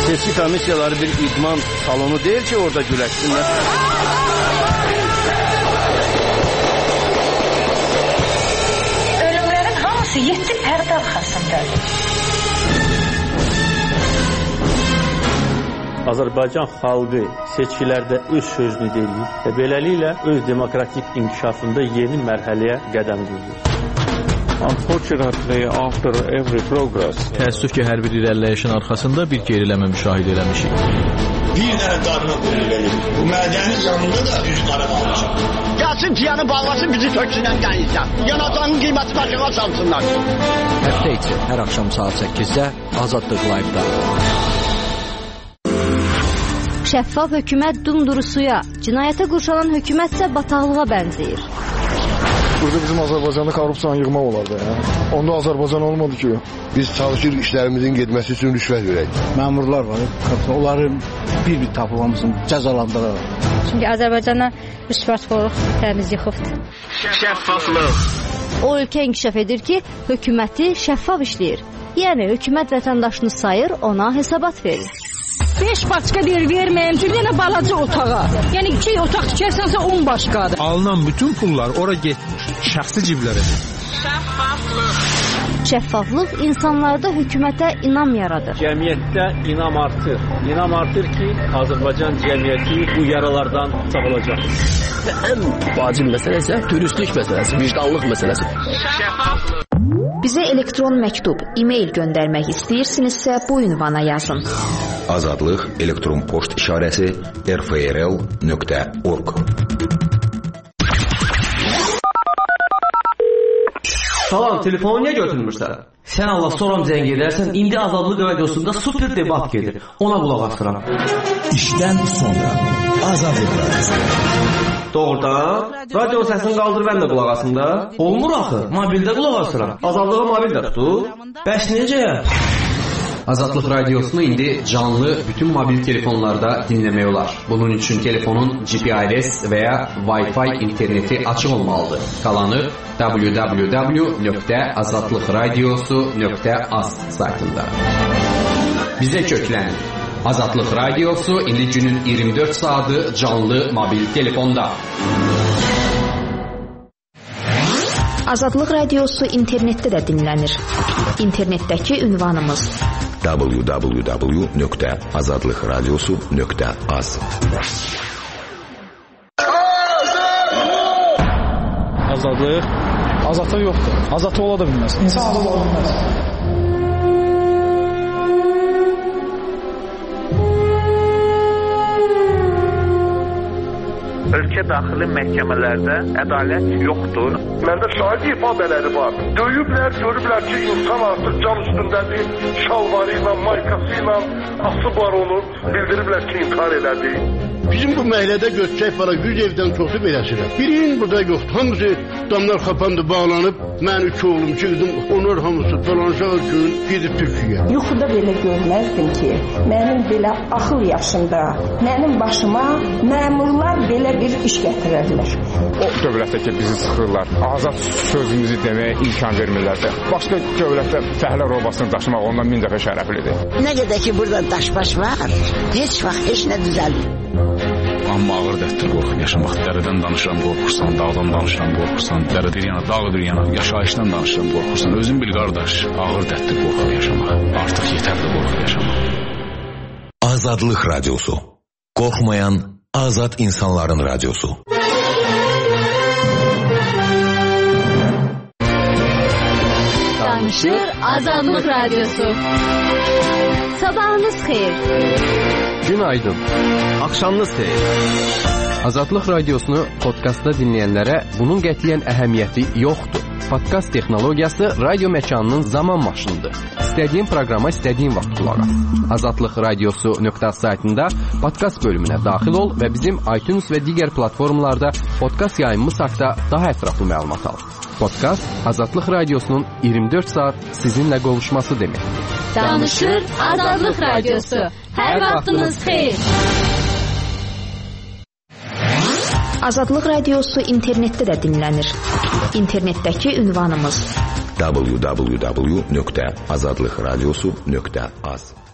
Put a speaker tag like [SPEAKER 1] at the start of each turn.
[SPEAKER 1] Seçki komissiyaları bir idman salonu değil ki orada güləşsinlər.
[SPEAKER 2] Ölümlərin hamısı 7 pərdə arxasındadır.
[SPEAKER 3] Azərbaycan xalqı seçkilərdə öz sözünü deyir və beləliklə öz demokratik inkişafında yeni mərhələyə qədəm qoyur.
[SPEAKER 4] Təəssüf ki, hər bir irəliləyişin arxasında bir geriləmə müşahidə eləmişik.
[SPEAKER 5] Bir dənə qarına qulluq edir. Bu mədənin yanında da üç qara qalmışıq.
[SPEAKER 6] Gəlsin piyanı bağlasın, bizi töksünən qənizdən. Yanacağının qiyməti başına çalsınlar.
[SPEAKER 7] Həftə içi hər axşam saat 8-də Azadlıq Live-da.
[SPEAKER 8] Şəffaf hökumət dumduru suya, cinayətə qurşanan hökumət isə bataqlığa bənzəyir.
[SPEAKER 9] Burada bizim Azərbaycanda korrupsiyanı yığmaq olardı. Onda Azərbaycan olmadı ki.
[SPEAKER 10] Biz çalışırıq işlərimizin getməsi üçün rüşvət verək.
[SPEAKER 7] Məmurlar var, onları bir-bir tapılmasın, cəzalandırırlar.
[SPEAKER 8] Çünki Azərbaycana rüşvətxorluq təmiz yıxıbdır.
[SPEAKER 1] Şəffaflıq.
[SPEAKER 8] O ölkə inkişaf edir ki, hökuməti şəffaf işləyir. Yəni, hökumət vətəndaşını sayır, ona hesabat verir.
[SPEAKER 11] 5 başqa verməyim ki, bir dənə balaca otağa. Yəni 2 otaq tikərsənsə 10 başqadır.
[SPEAKER 4] Alınan bütün pullar ora getmir, şəxsi ciblərə.
[SPEAKER 8] Şəffaflıq insanlarda hökumətə inam yaradır.
[SPEAKER 3] Cəmiyyətdə inam artır. İnam artır ki, Azərbaycan cəmiyyəti bu yaralardan sağolacaq.
[SPEAKER 12] Ən vacib məsələ isə dürüstlük məsələsi, vicdanlıq məsələsi.
[SPEAKER 8] Şəffaflıq. Bizə elektron məktub, e-mail göndərmək istəyirsinizsə bu ünvana yazın.
[SPEAKER 13] Azadlıq elektron poçt işarəsi rfrl.org.
[SPEAKER 14] Salam, telefonu niyə götürmürsən? Sən Allah soram zəng edərsən, indi Azadlıq radiosunda super debat gedir. Ona qulaq asıram.
[SPEAKER 5] İşdən sonra Azadlıq radiosu.
[SPEAKER 14] Doğrudan? Radio səsini qaldır, mən də qulaq asım da. Olmur axı, mobildə qulaq asıram. Azadlığa mobildə tutur. Bəs necə?
[SPEAKER 15] Azadlıq radiosunu indi canlı bütün mobil telefonlarda dinləmək olar. Bunun üçün telefonun GPRS və ya Wi-Fi interneti açıq olmalıdır. Qalanı www.azadlıqradiosu.az saytında. Bizə köklənin. Azadlıq radiosu indi günün 24 saatı canlı mobil telefonda.
[SPEAKER 8] Azadlıq radiosu internetdə də dinlənir. İnternetdəki ünvanımız
[SPEAKER 13] www.azadlıqradiosu.az.
[SPEAKER 9] Azadlıq azadlıq yoxdur. Azadlıq ola da bilməz. İnsan ola bilməz.
[SPEAKER 16] Ölkə daxili məhkəmələrdə ədalət yoxdur.
[SPEAKER 17] Məndə şahid ifadələri var. Döyüblər, görüblər ki, insan artıq cam üstündədir, şalvarı ilə, maykası ilə asıblar onu, bildiriblər ki, intihar elədi.
[SPEAKER 18] Bizim bu məhəllədə götürək para 100 evdən çoxu beləsirəm. Birinin burada yoxdur. Hamısı damlar kapandı, bağlanıb. Mən 3 oğlum, 2 qızım, onlar hamısı falanşağı gün gedib Türkiyə.
[SPEAKER 19] Yuxuda belə görməzdim ki, mənim belə axıl yaşında, mənim başıma məmurlar belə bir iş gətirərlər.
[SPEAKER 20] O dövlətdə ki, bizi sıxırlar, azad sözümüzü deməyə imkan vermirlərsə, başqa dövlətdə fəhlə robasını daşımaq ondan min dəfə şərəflidir.
[SPEAKER 4] Nə qədər ki, burada daş-baş var, heç vaxt heç nə düzəlmir.
[SPEAKER 8] Amma ağır dərtdir qorxub yaşamaq. Dərədən danışıram, qorxursan, dağdan danışıram, qorxursan, dərə bir yana, dağ bir yana, yaşayışdan danışıram, qorxursan. Özün bil, qardaş, ağır dərtdir qorxub yaşamaq. Artıq yetərli qorxub yaşamaq.
[SPEAKER 13] Azadlıq radiosu. Qorxmayan azad insanların radiosu.
[SPEAKER 8] Danışır Azadlıq radiosu. Sabahınız xeyir.
[SPEAKER 2] Günaydın. Axşamınız xeyir. Azadlıq radiosunu podkastda dinləyənlərə bunun qətiyyən əhəmiyyəti yoxdur. Podkast texnologiyası radio məkanının zaman maşınıdır. İstədiyin proqrama istədiyin vaxt qulaq as. Azadlıq radiosu.az saytında podkast bölümünə daxil ol və bizim iTunes və digər platformalarda podkast yayımımız haqqında daha ətraflı məlumat al. Podkast Azadlıq radiosunun 24 saat sizinlə qovuşması deməkdir.
[SPEAKER 8] Danışır Azadlıq radiosu. Hər vaxtınız xeyir. Azadlıq radiosu internetdə də dinlənir. İnternetdəki ünvanımız
[SPEAKER 13] www.azadlıqradiosu.az.